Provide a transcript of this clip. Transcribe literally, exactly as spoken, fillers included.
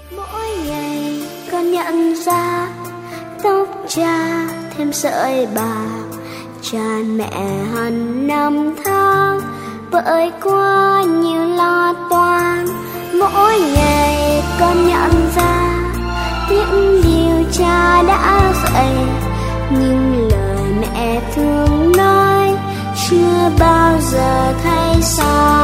Mỗi ngày con nhận ra tóc cha thêm sợi bạc, tràn mẹ hằn năm tháng bởi quá nhiều lo toan. Mỗi ngày con nhận ra những điều cha đã dạy, nhưng lời mẹ thương nói chưa bao giờ thay xa.